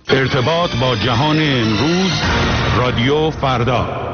ارتباط با جهان امروز، رادیو فردا.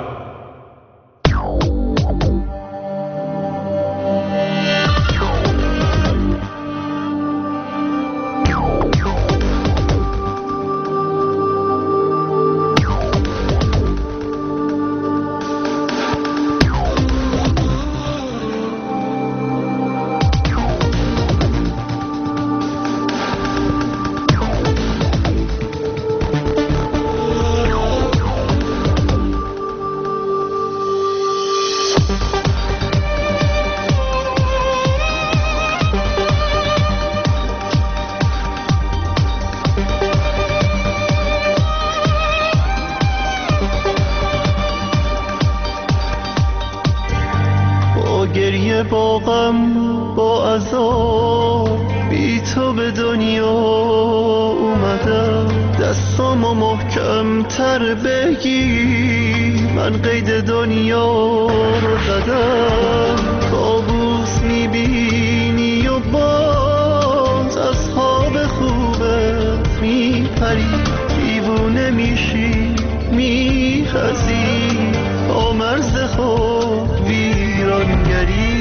با غم با عذاب بی تو به دنیا اومدم، دستامو محکم تر بگیر، من قید دنیا رو زدم. کابوس میبینی و باز از خواب خوبت میپری، دیوونه میشی میخزی با مرز خود ویرانگری.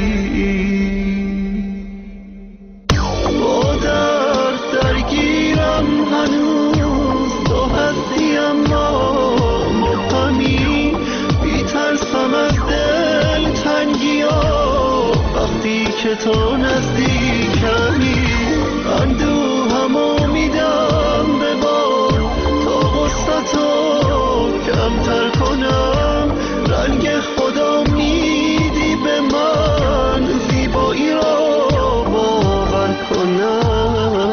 با درد درگیرم هنوز، تو هستی اما مبهمی، بی‌ترسم از دل تنگی‌ها وقتی که تو نزدیکمی. اندوهمو میدم به باد تا غصه‌تو کمتر کنم، رنگ خدا میدی به من، زیبایی را باور کنم.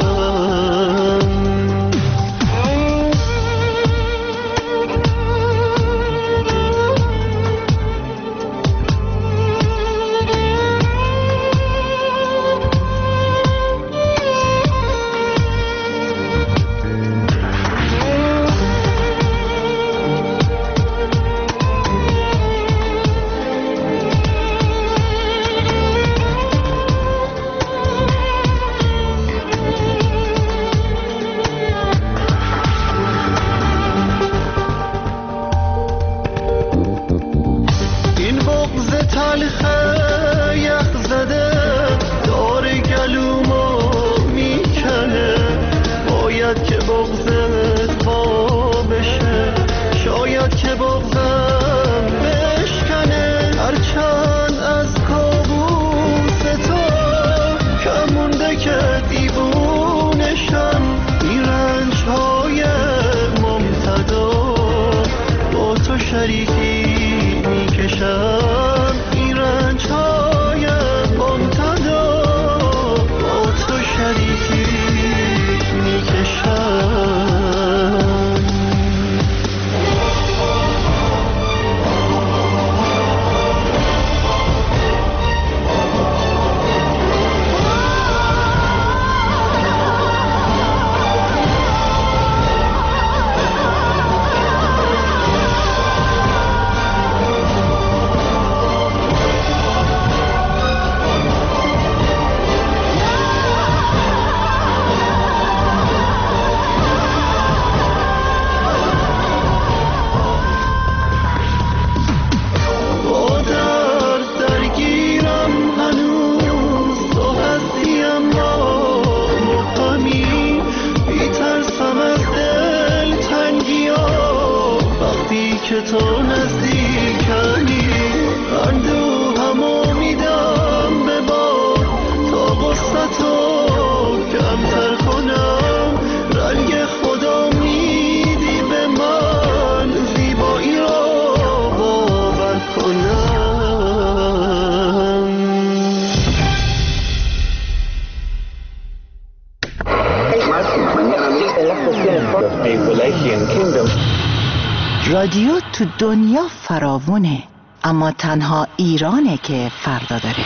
رادیو تو دنیا فراوونه، اما تنها ایرانه که فردا داره.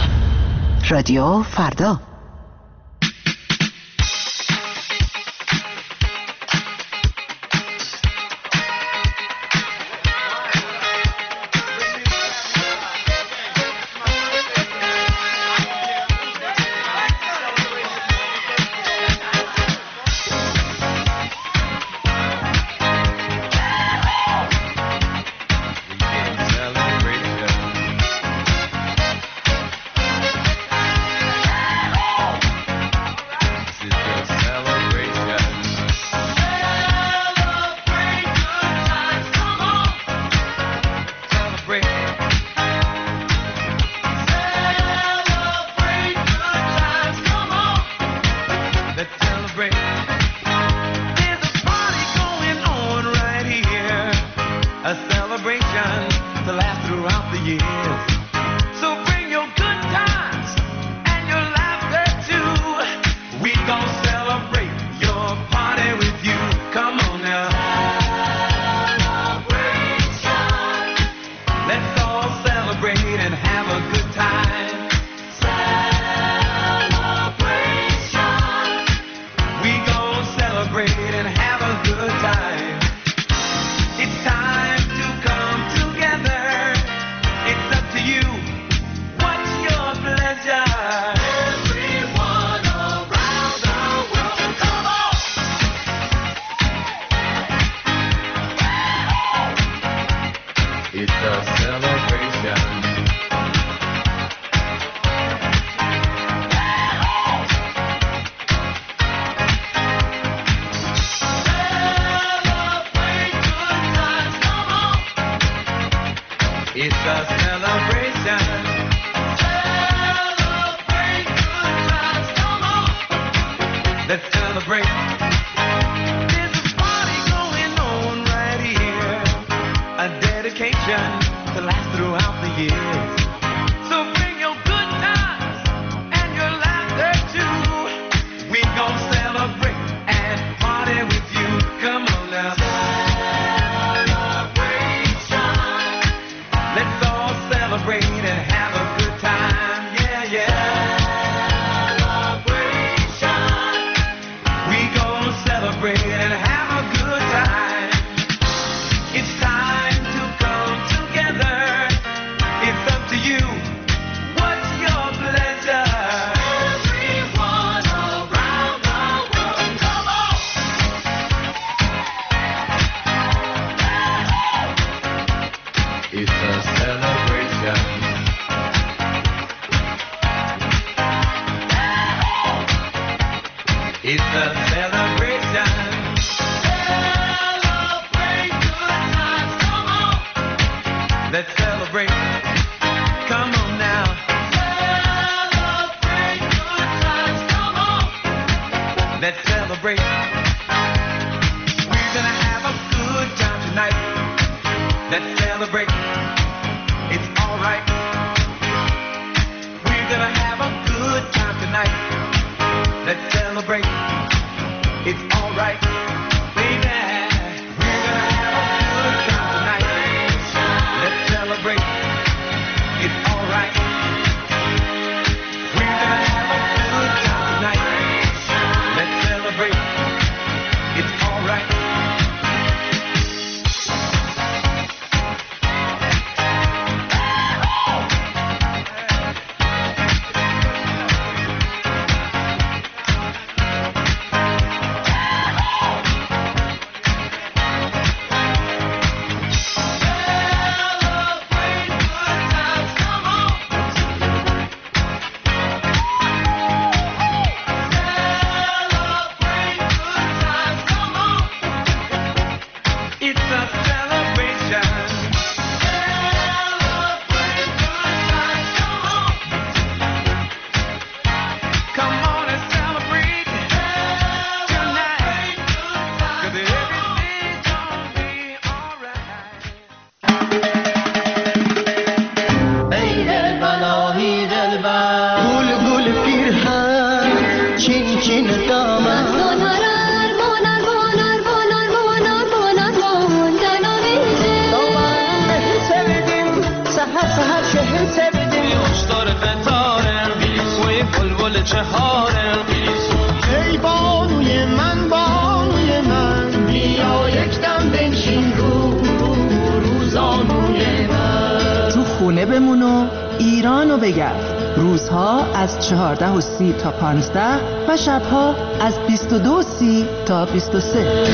رادیو فردا. celebrate and have a good time. It's time to come together. It's up to you. What's your pleasure? Everyone around the world, come on! It's a celebration. It's a celebration. Celebrate good times, come on. Let's celebrate. There's a party going on right here. A dedication to last throughout the years. So bring your good times and your laughter too. We gon' celebrate and party with you. Come on now. Let's all celebrate and have a good time, yeah, yeah. Celebration. We gon' celebrate and have a good time. It's time to come together. It's up to you. What's your pleasure? Everyone around the world, come on. It's a celebration. It's a celebration. Celebrate good times, come on. Let's celebrate. Come on now. Celebrate good times, come on. Let's celebrate. We're gonna have a good time tonight. Let's celebrate. It's alright. We're gonna have a good time tonight. Let's celebrate. It's alright. Baby, we're gonna have a good time tonight. Let's celebrate. It's alright. We're gonna have a good time tonight. Let's celebrate. It's alright. ای بانوی من بیا یک دم بنشین روزانوی من. تو خونه بمون و ایرانو بگرد. روزها از 14:30 تا 15 و شبها از 22:30 تا 23.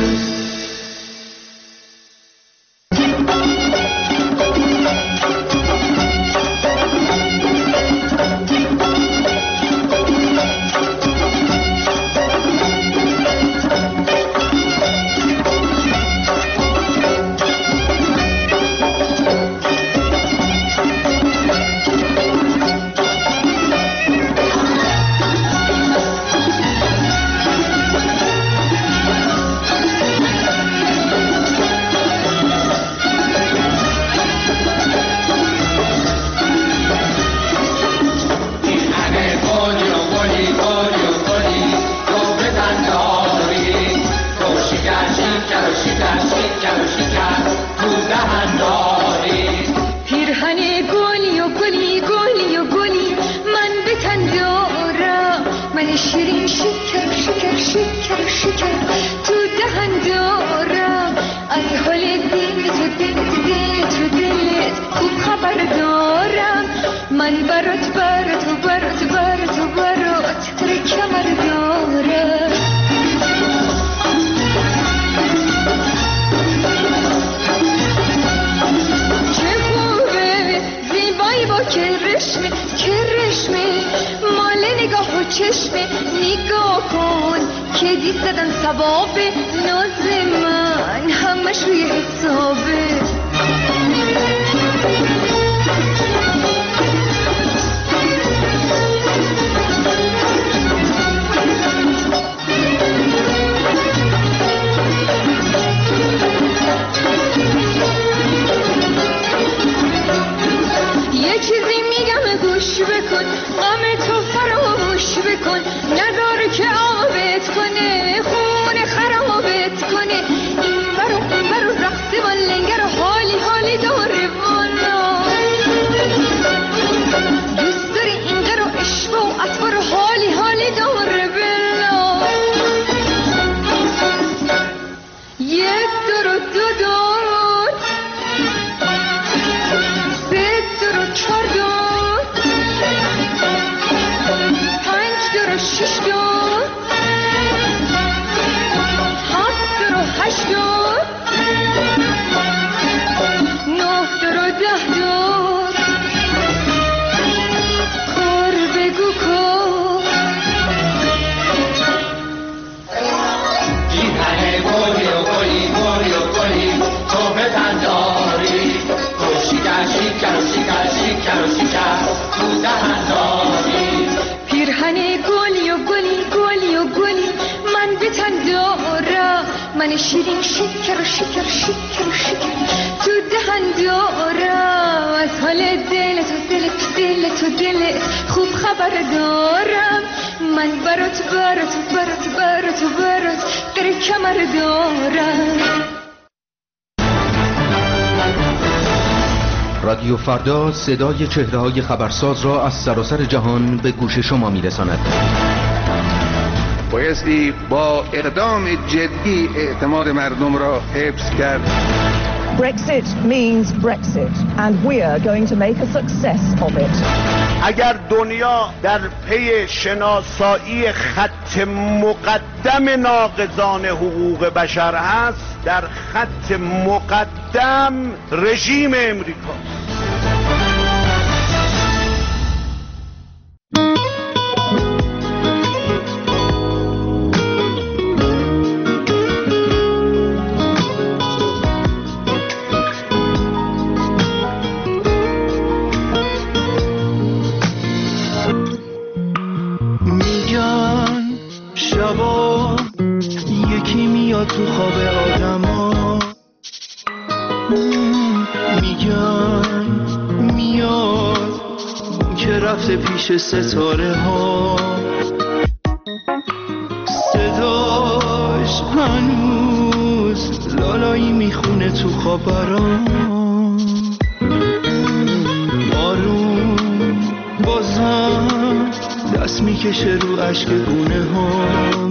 دارم از حال دل تو دلت خوب خبر دارم من برات تر کمر دارم چه خوبه زیبایی با کرشمه مال نگاه و چشمه نگاه کن که دید زدن ثواب ناز من همش روی حسابه یه چیزی میگم گوش بکن غم تو فراموش بکن نذار که آبت کنه خون خرابت کنه این برو رقص و لنگر و حالی داره والا دوست داری اینجا رو عشق و اطفار و حالی داره بلا یک دور و دو دور سه دور و چهار دور پنج دور و شش دور هفت دور و هشت دور نه دور و ده دور کار بگو کار این همه گلی و گلی تو به تنداری تو شکر تو دهنداری پیرهن گلی و گلی من به تن دارم من شیرین شکر تو دهن دارم از حال دل تو خوب خبر دارم من برات در کمر دارم رادیو فردا صدای چهره‌های خبرساز را از سراسر جهان به گوش شما می‌رساند. بایستی با اقدام جدی اعتماد مردم را حفظ کرد. Brexit means Brexit and we are going to make a success of it. اگر دنیا در پی شناسایی خط مقدم ناقضان حقوق بشر است در خط مقدم رژیم امریکاست. تو خواب آدما میگن میاد که رفته پیش ستاره ها صداش هنوز لالایی میخونه تو خبران آروم بازم دست میکشه رو عشق گونه ها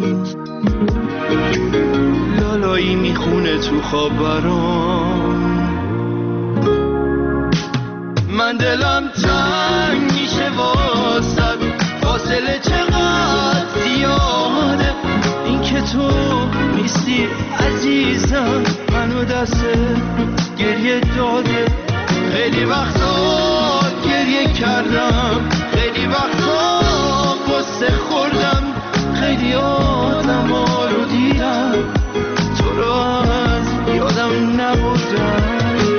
لالایی میخونه تو خبران من دلم تنگ میشه واسد فاصله چقدر زیاده این که تو نیستی عزیزم منو دست گریه داده خیلی وقتا گریه کردم خیلی وقتا قصه خوردم خیلی آدم ها رو دیدم تو رو از یادم نبودم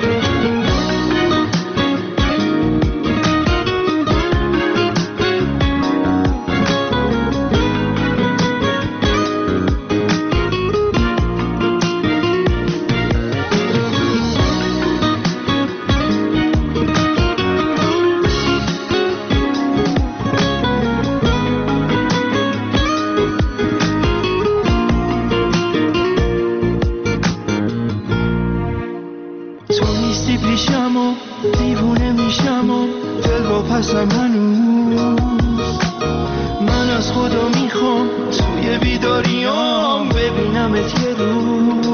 پیشم و دیوونه میشم و دل با پسم هنوز من از خدا میخوام توی بیداریام ببینمت یه روز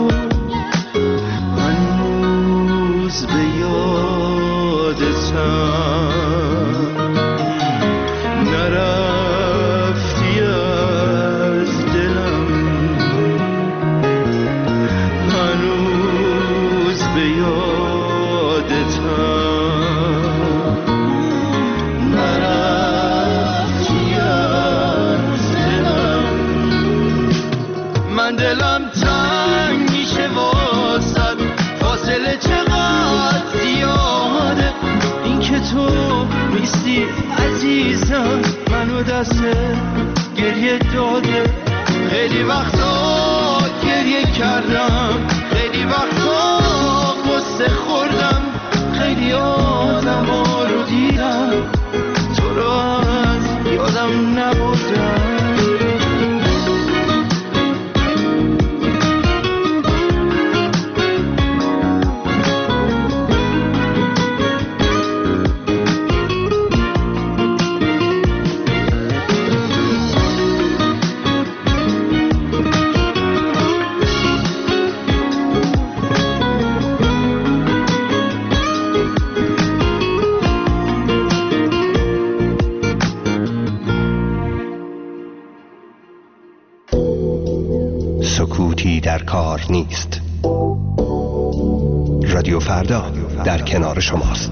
دلم تنگ میشه واسد، فاصله چقدر زیاده، این که تو نیستی عزیزم منو دست گریه داده. خیلی وقتا گریه کردم، خیلی وقتا قصه خوردم، خیلی آدما رو دیدم تو رو از یادم نبردم. سکوتی در کار نیست. رادیو فردا در کنار شماست.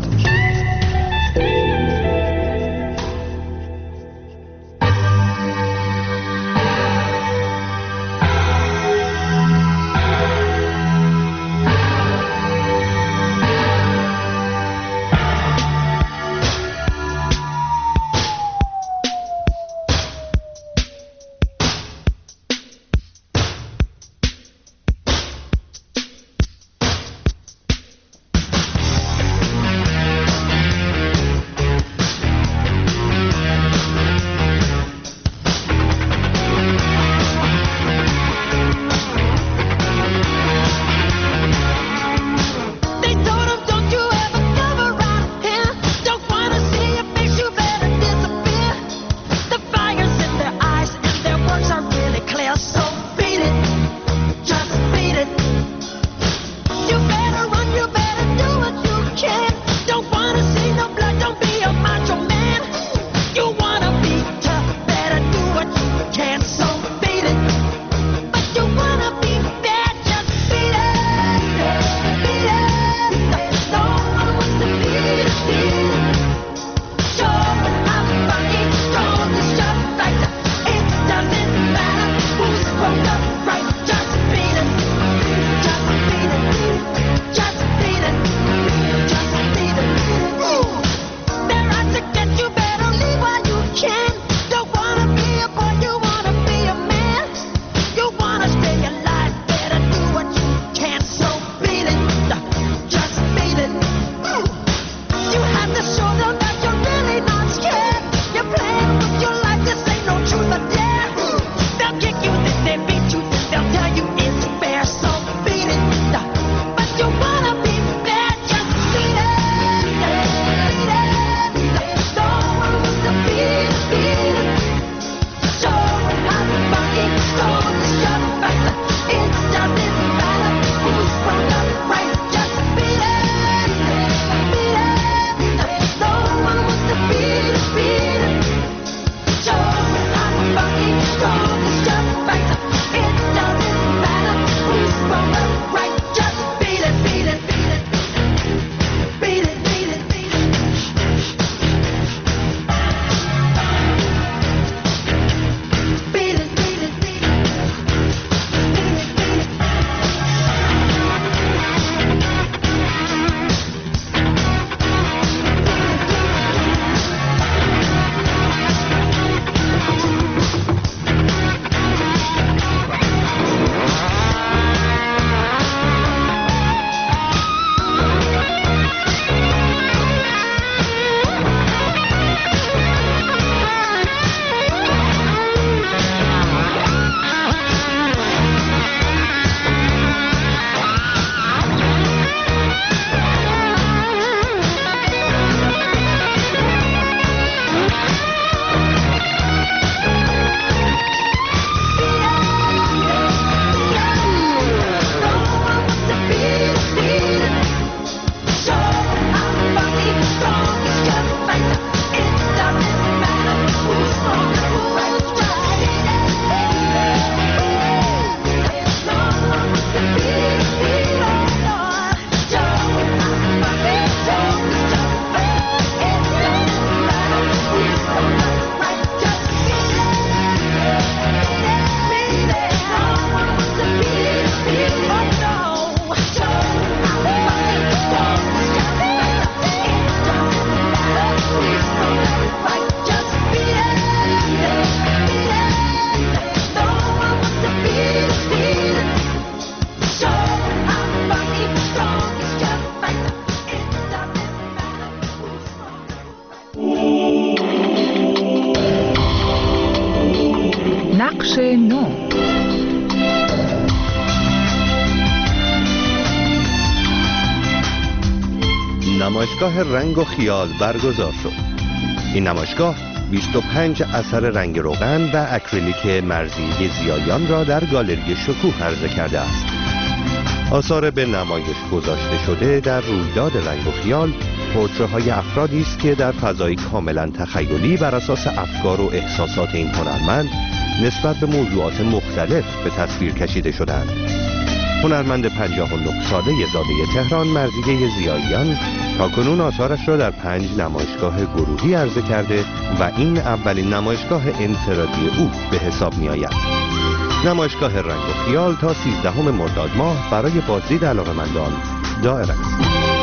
بخش 9. نمایشگاه رنگ و خیال برگزار شد. این نمایشگاه 25 اثر رنگ روغن و اکریلیک مرزی زیایان را در گالری شکوه عرضه کرده است. آثار به نمایش گذاشته شده در رویداد رنگ و خیال پورتره‌های افرادی است که در فضایی کاملا تخیلی بر اساس افکار و احساسات این هنرمند نسبت به موضوعات مختلف به تصویر کشیده شدند. هنرمند 59 ساله زاده تهران مرضیه زیایان تاکنون آثارش را در 5 نمایشگاه گروهی عرضه کرده و این اولین نمایشگاه انفرادی او به حساب می آید. نمایشگاه رنگ و خیال تا 13 مرداد ماه برای بازدید علاقه‌مندان دائر است.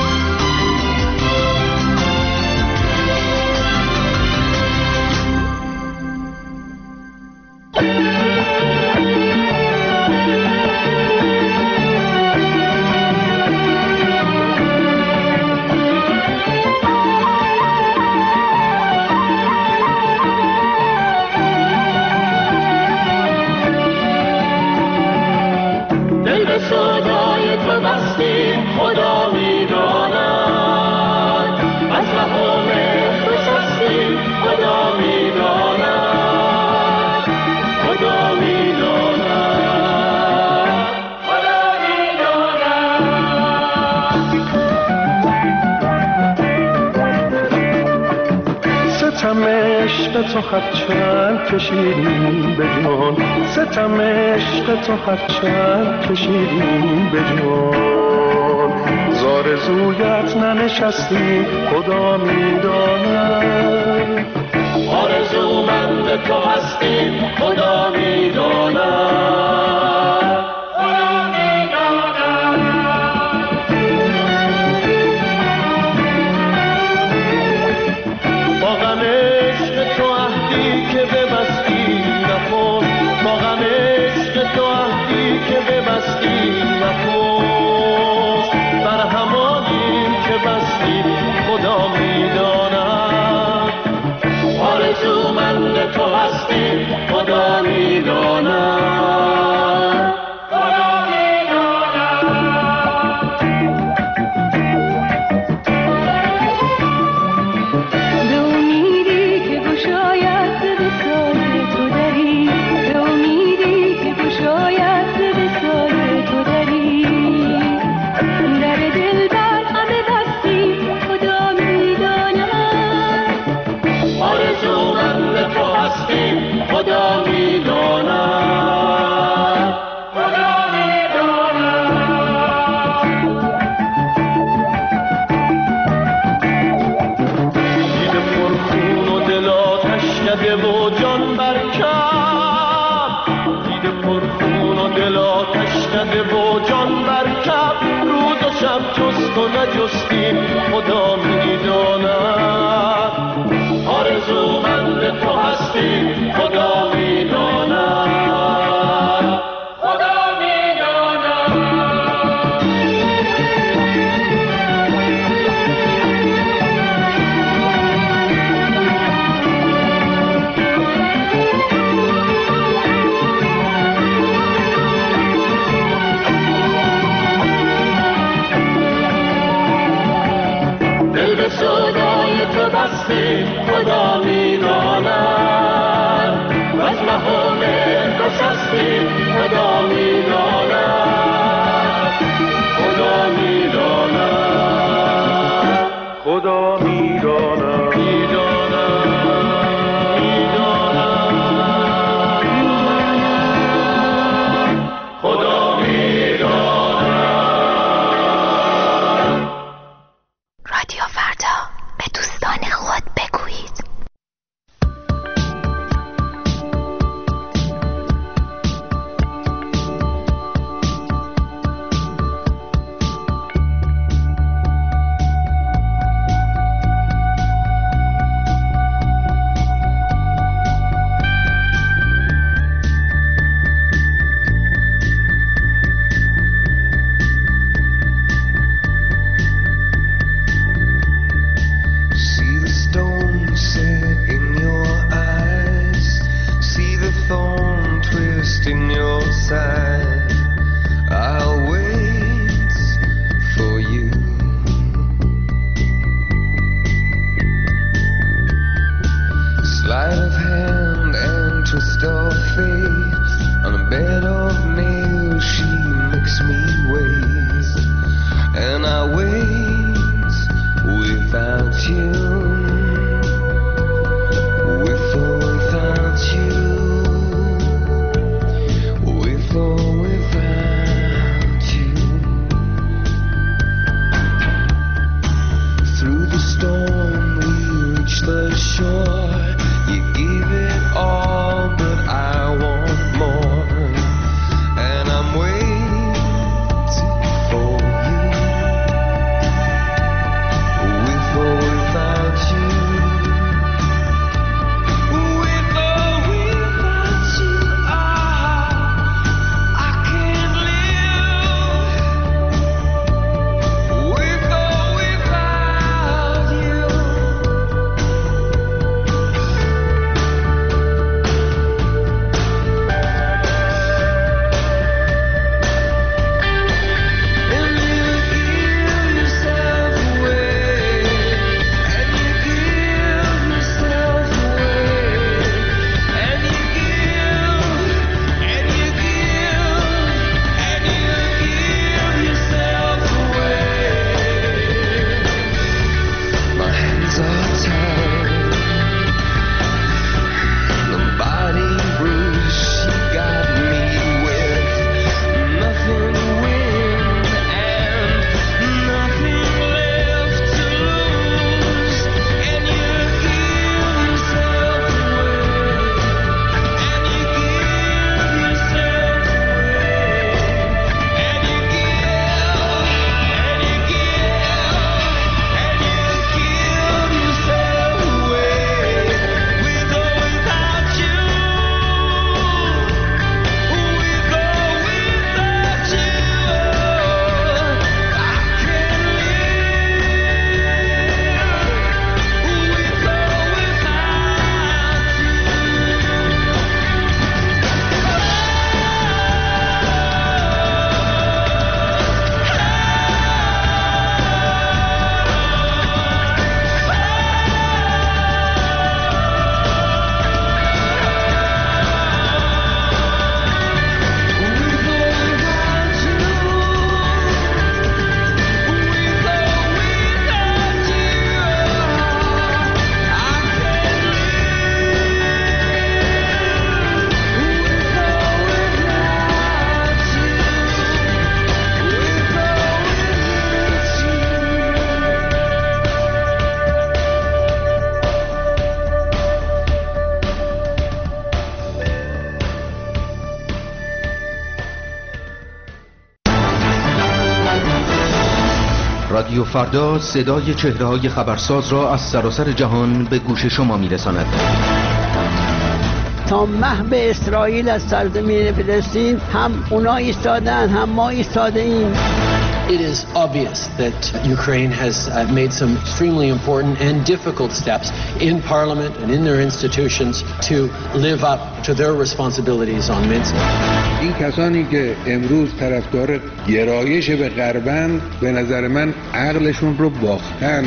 تو هرچند کشیدیم به جان، ستم عشق تو هرچند کشیدیم به جان، زارزویت ننشستیم خدا میداند، آرزومند تو هستیم خدا میداند، خدا میداند. با غم تو عهدی که ببستی نکن، با غم عشق تو عهدی که ببستی نکن، بر همانیم که بستی خدا میداند، آرزومند تو هستی خدا میداند، خدا نجستیم خدا میداند، آرزومند تو هستیم خدا میداند، خدا میداند. خدا میداند، از مهام نشستی خدا میداند، خدا میداند، خدا میداند، میداند، خدا میداند. رادیو فردا، به دوستان خود بگویید. رادیو فردا صدای چهره‌های خبرساز را از سراسر جهان به گوش شما می‌رساند. تا محو اسرائیل از سرزمین فلسطین هم اونا ایستادن هم ما ایستاده ایم. It is obvious that Ukraine has made some extremely important and difficult steps in parliament and in their institutions to live up to their responsibilities on Minsk. این کسانی که امروز طرفدار گرایش به غربند به نظر من عقلشون رو باختن.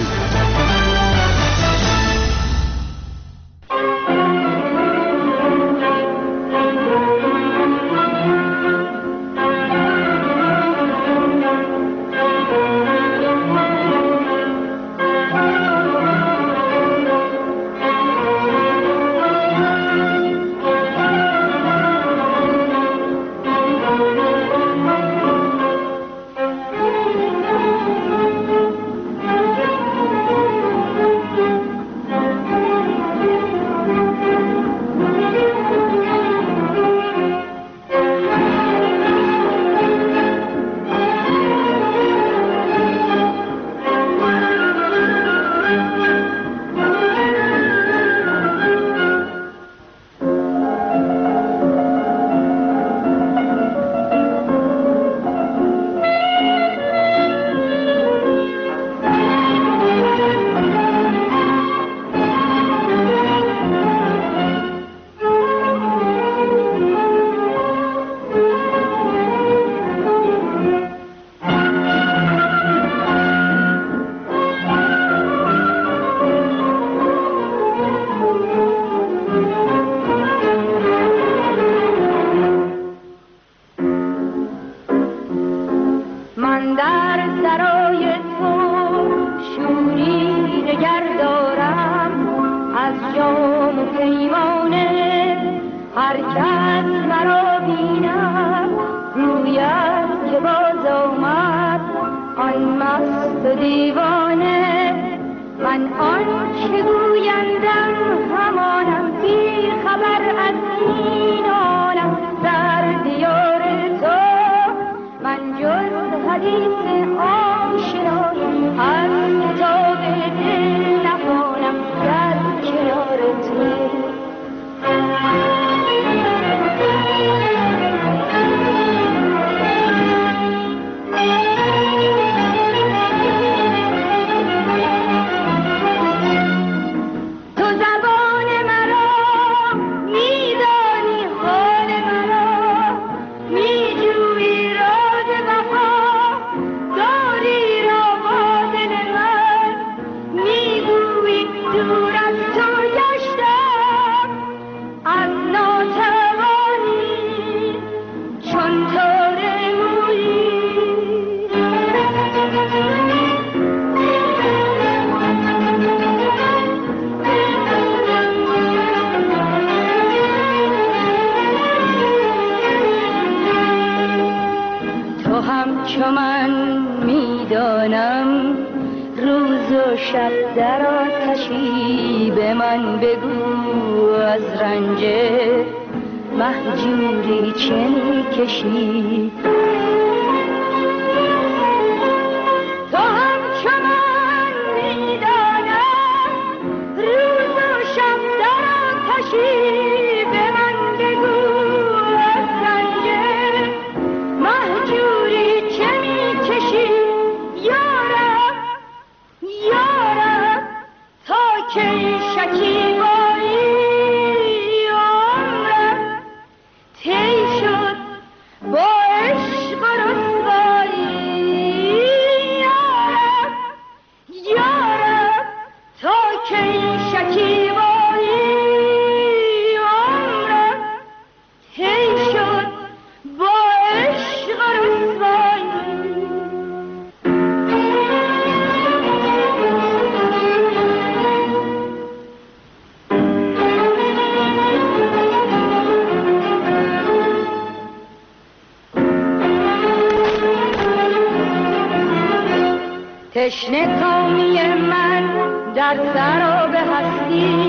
تشنه کامی من در سراب هستی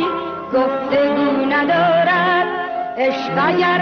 گفتگو ندارد، عشق اگر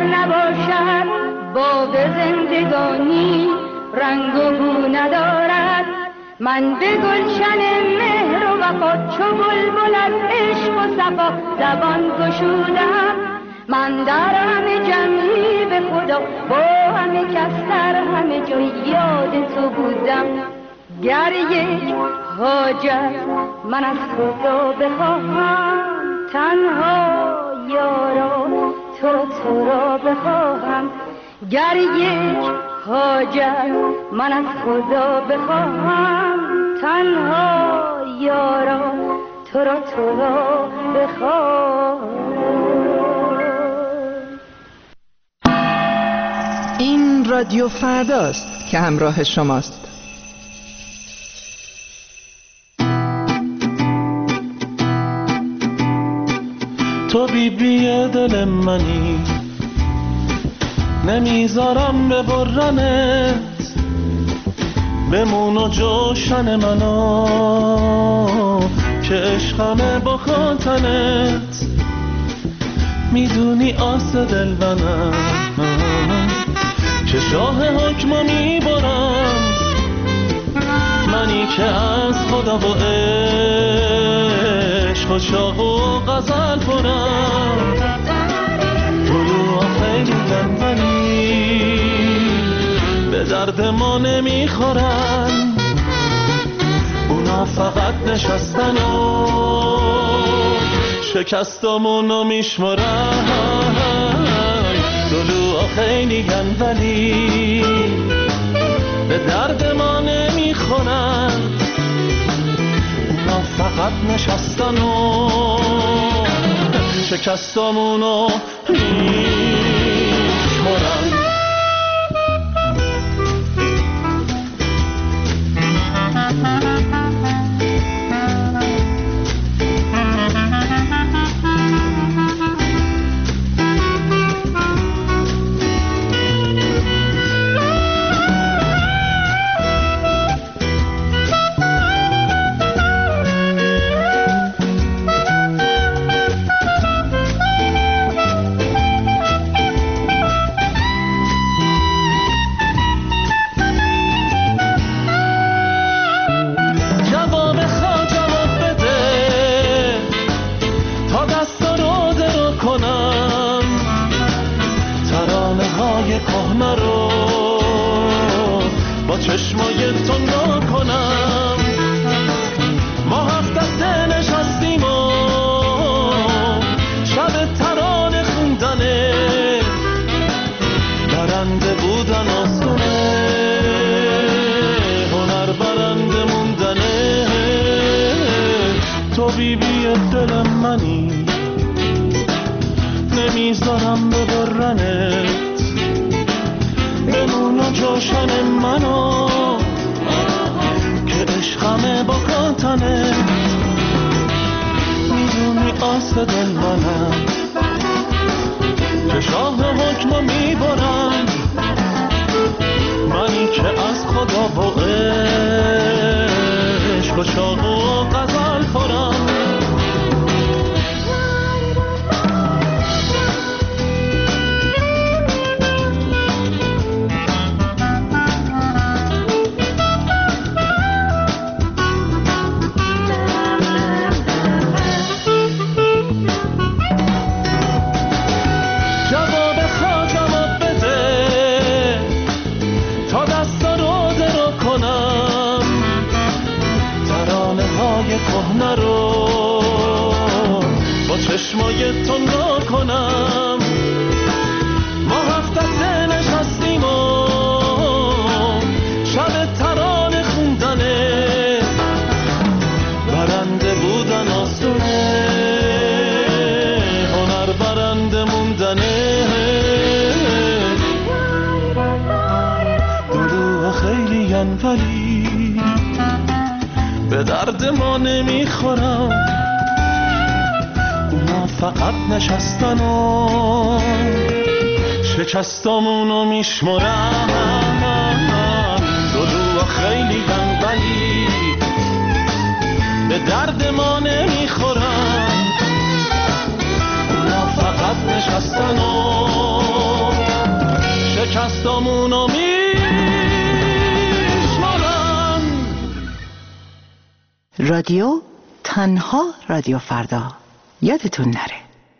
نباشد باب زندگانی رنگ و بو ندارد. من به گلشن مهر و وفا چو بلبل از عشق و صفا زبان گشودم. من در همه جمعی به خدا با همه کس در همه جای یاد تو بودم. گر یک حاجت من از خدا بخواهم تنها یارا تو را بخواهم. گر یک حاجت من از خدا بخواهم تنها یارا تو را بخواهم. این رادیو فرداست که همراه شماست. تو بیبی دل منی نمیذارم ببرنت، بمون و جوشن منو که عشقمه با خاطنت. میدونی آس دل منم که شاه حکمو میبرم، منی که از خدا و عشق و شاق و غزل پرم. طلوع خیلی دنبالی به درد ما نمیخورن، اونا فقط نشستن و شکستامونو میشمرن. طلوع خیلی دنبالی به درد ما نمیخورن، اونا فقط نشستن و شکستامونو میشمرن. نمیذارم ببرنت، بمون و جوشن منو که عشقمه با خاطنت. میدونی آس دل منم که شاه حکمو میبرم، منی که از خدا با عشق و شاق و غزل خورم. کهنه رو با چشمای تو نگاه کنم. ما هفت دسته نشستیم و شب ترانه خوندنه، برنده بودن آسونه، هنر برنده موندنه. دلو خیلی ولی به درد ما نمیخورم، اونا فقط نشستن و شکستامونو میشمرن. دلو خیلی ولی به درد ما نمیخورن، اونا فقط نشستن و شکستامونو میشمرن. رادیو تنها رادیو فردا. یادتون نره.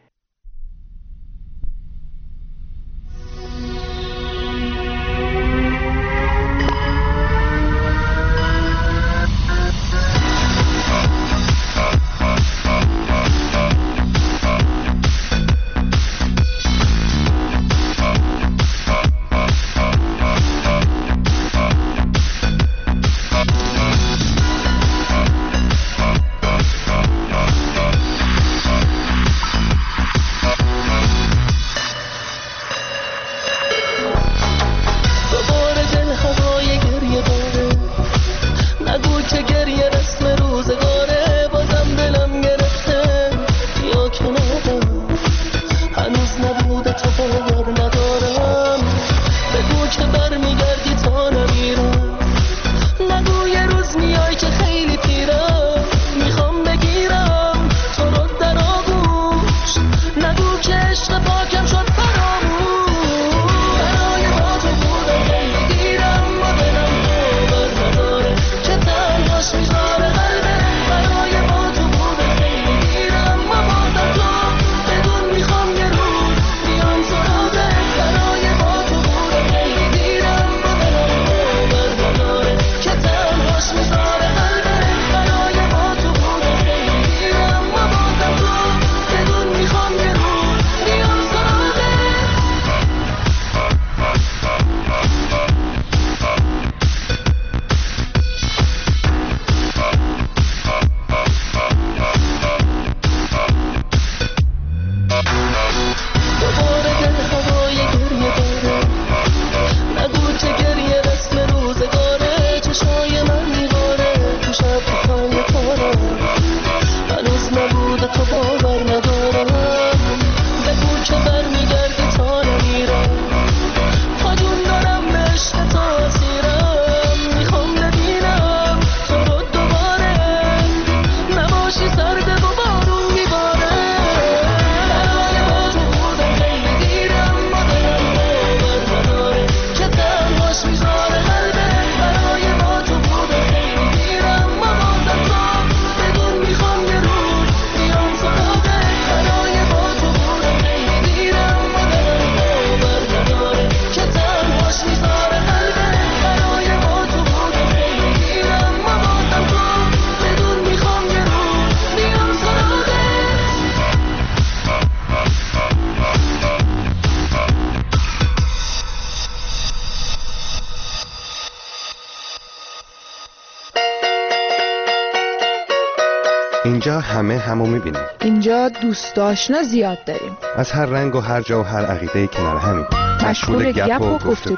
اینجا همه همو میبینیم. اینجا دوست آشنا زیاد داریم. از هر رنگ و هر جا و هر عقیده کنار همین. مشغول گپ و گفتگو.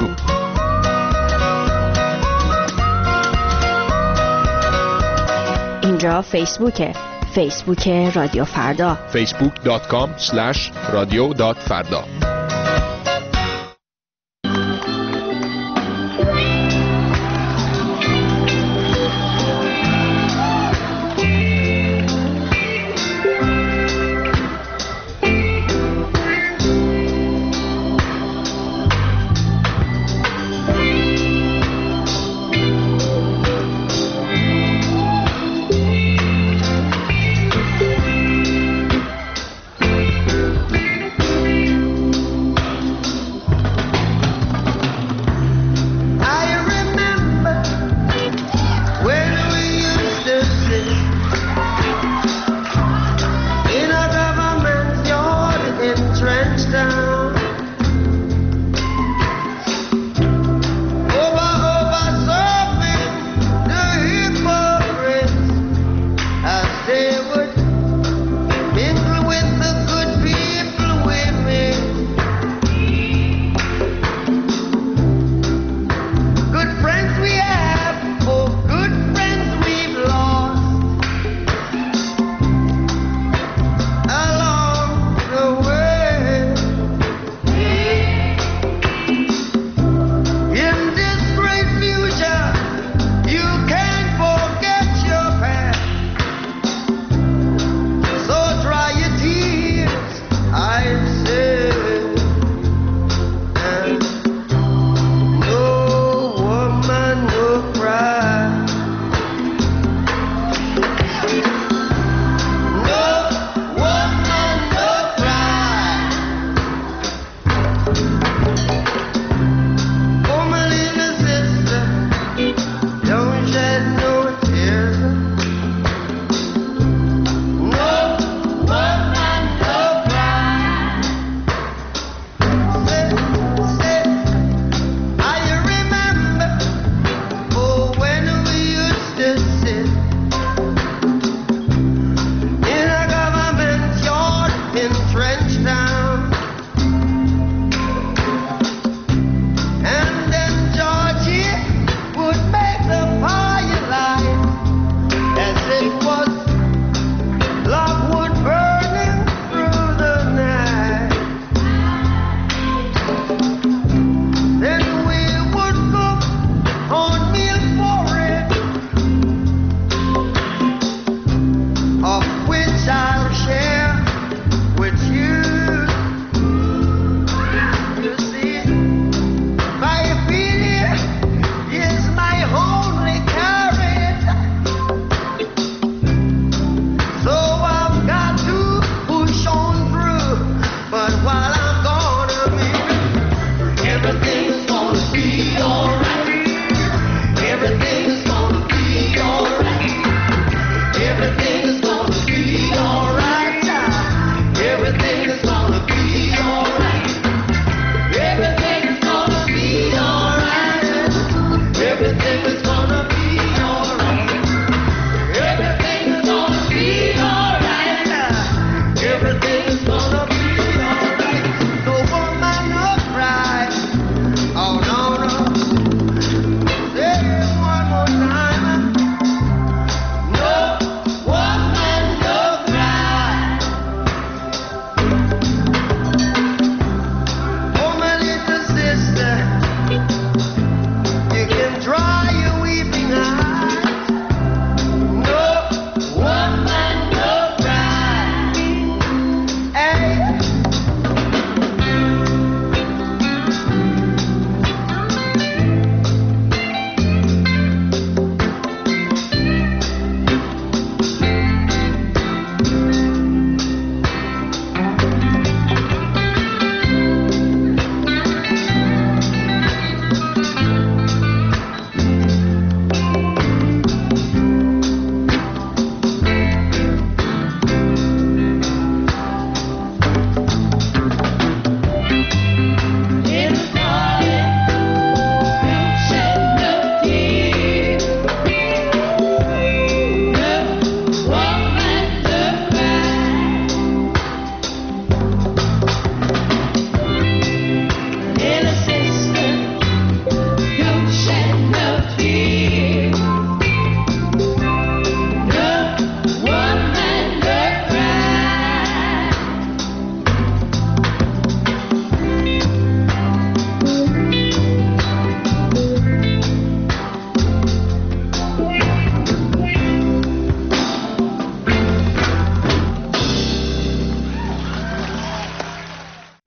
اینجا فیسبوکه. فیسبوک رادیو فردا. facebook.com/radio.farda.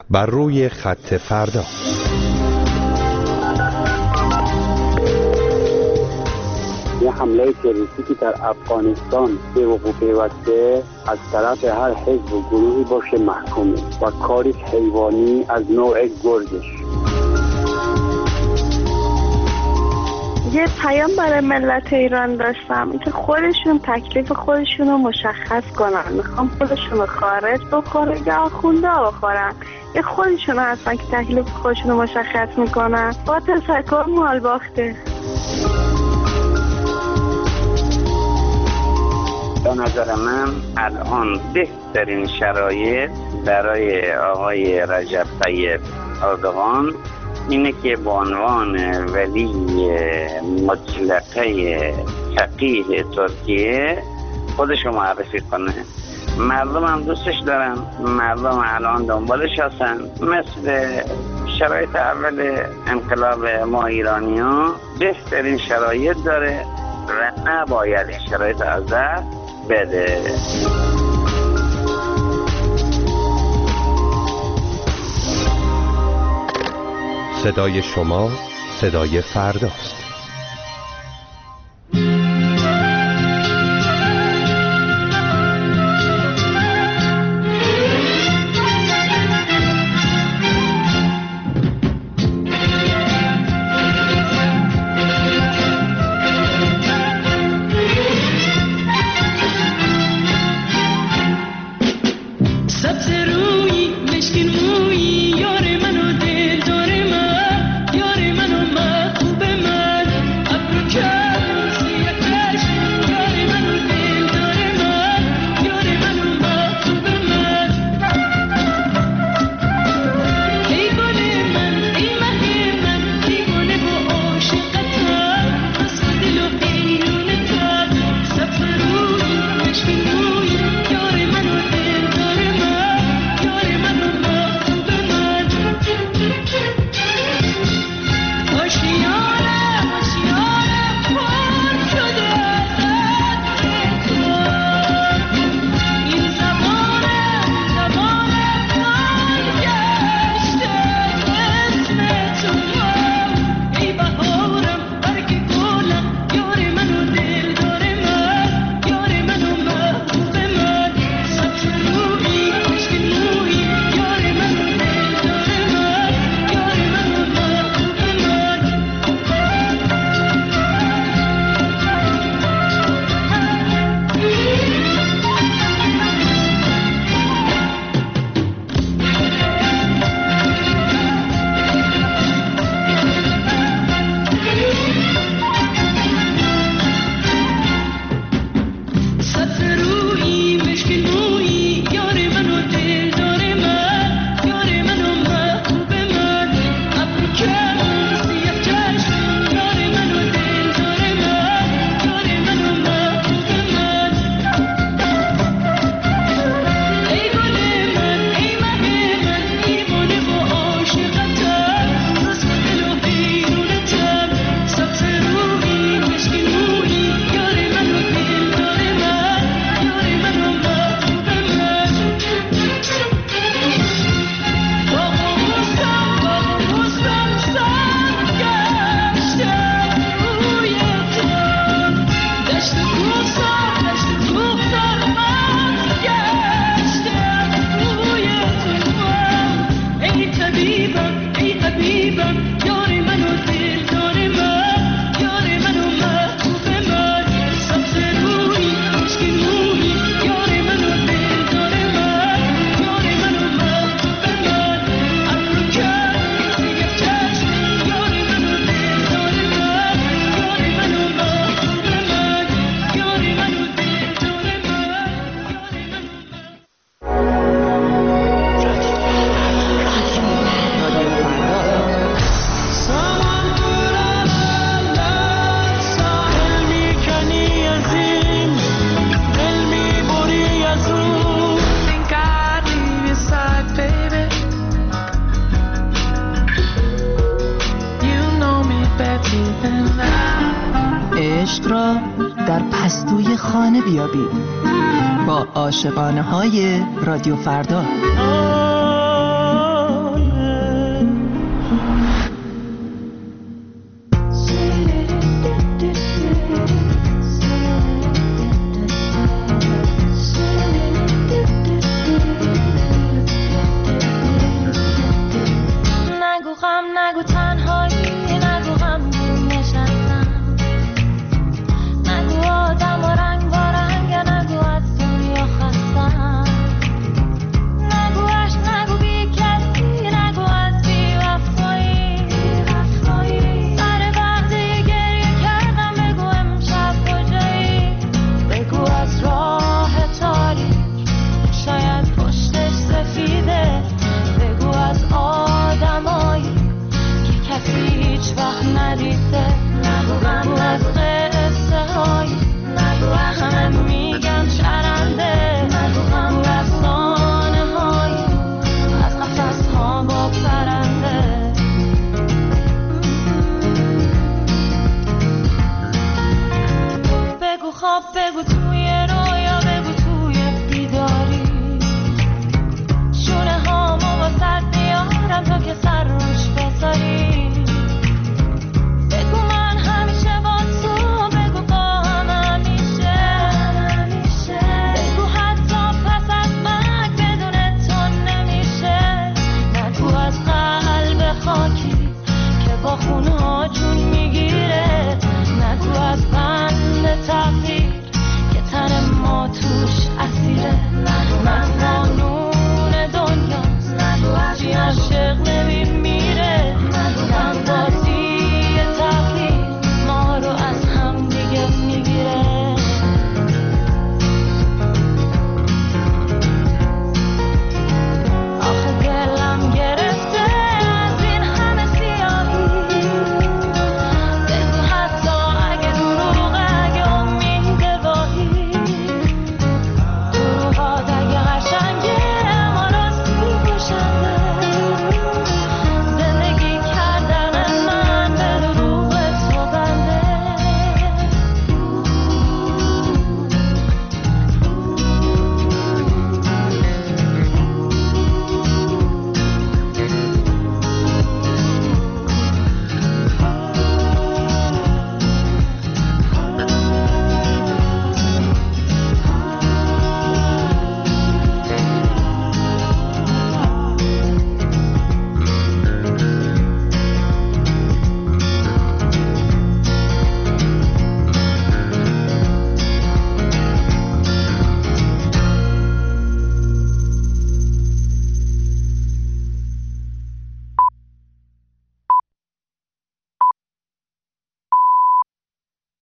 بر روی خط فردا. یه حمله تروریستی که در افغانستان به وقوع پیوسته از طرف هر حزب و گروهی باشه محکومه و کاری حیوانی از نوع گرگش. یه پیام برای ملت ایران داشتم که خودشون تکلیف خودشون رو مشخص کنن. میخوام خودشون رو خارج بخوره یا آخونده بخورن. یه خودشون هستن که تکلیف خودشون رو مشخص میکنن. با تشکر مال باخته. به نظر من الان بهترین شرایط برای آقای رجب طیب اردوغان اینه که به عنوان ولی مطلقه فقیه ترکیه خودشو معرفی کنه. مردم هم دوستش دارن، مردم الان دنبالش هستن. مثل شرایط اول انقلاب ما ایرانی ها بهترین شرایط داره و نباید این شرایط از دست بده. صدای شما صدای فرداست. عشق را در پستوی خانه بیابید با عاشقانه های رادیو فردا.